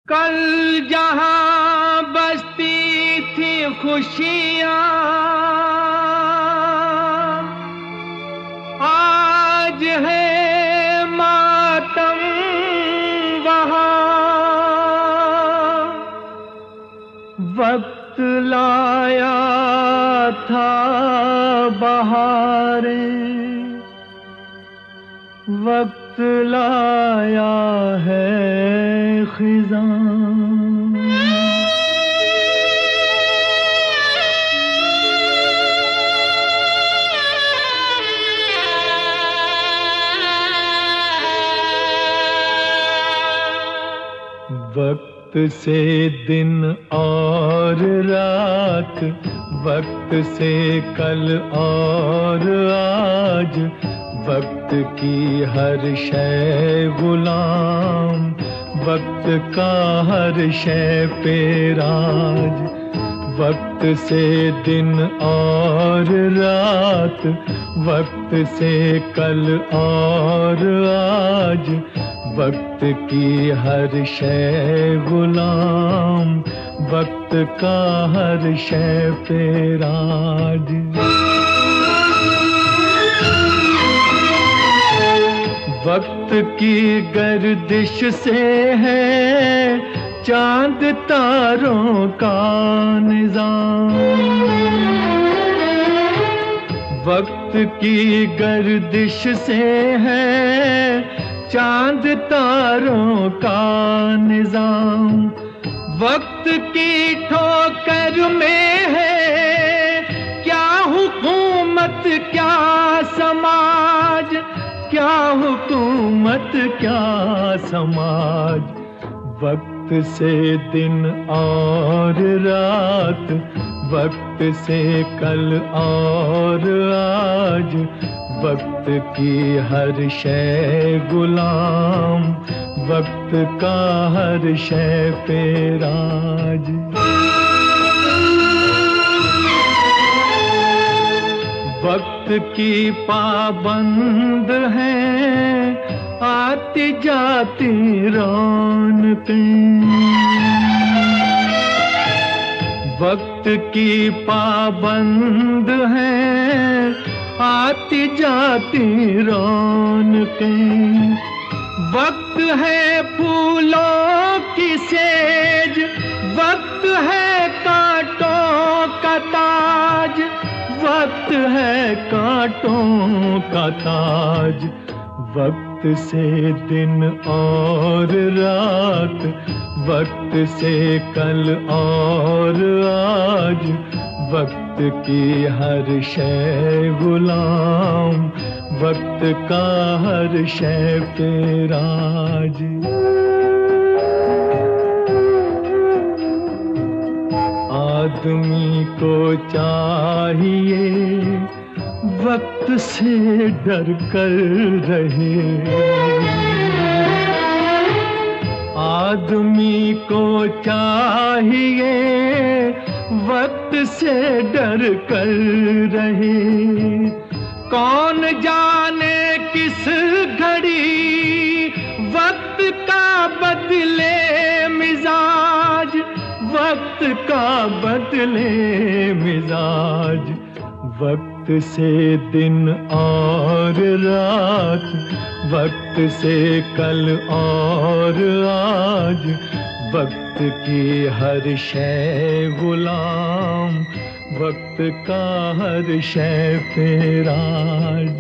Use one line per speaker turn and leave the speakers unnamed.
कल जहां बसती थी खुशियां, आज है मातम वहां। वक्त लाया था बहारें, वक्त लाया है खिज़ां। वक्त से दिन और रात, वक्त से कल और आज, वक्त की हर शय गुलाम, वक्त का हर शय पे राज। वक्त से दिन और रात, वक्त से कल और आज, वक्त की हर शय गुलाम, वक्त का हर शय पे राज। वक्त की गर्दिश से है चांद तारों का निजाम। वक्त की गर्दिश से है चांद तारों का निजाम। वक्त की ठोकर में है क्या हुकूमत क्या समाज, क्या हुकूमत क्या समाज। वक्त से दिन और रात, वक्त से कल और आज, वक्त की हर शय गुलाम, वक्त का हर शय पे राज। वक्त की पाबंद है आती जाती रौनकें। वक्त की पाबंद है आती जाती रौनकें। वक्त है फूलों की सेज, वक्त है कांटों का ताज, वक्त है कांटों का ताज। वक्त से दिन और रात, वक्त से कल और आज, वक्त की हर शय गुलाम, वक्त का हर शय पे राज। आदमी को चाहिए वक्त से डर कर रहे। आदमी को चाहिए वक्त से डर कर रहे। कौन जाने किस घड़ी वक्त का बदले मिजाज, वक्त का बदले मिजाज। वक्त से दिन और रात, वक्त से कल और आज, वक्त की हर शय गुलाम, वक्त का हर शय पे राज।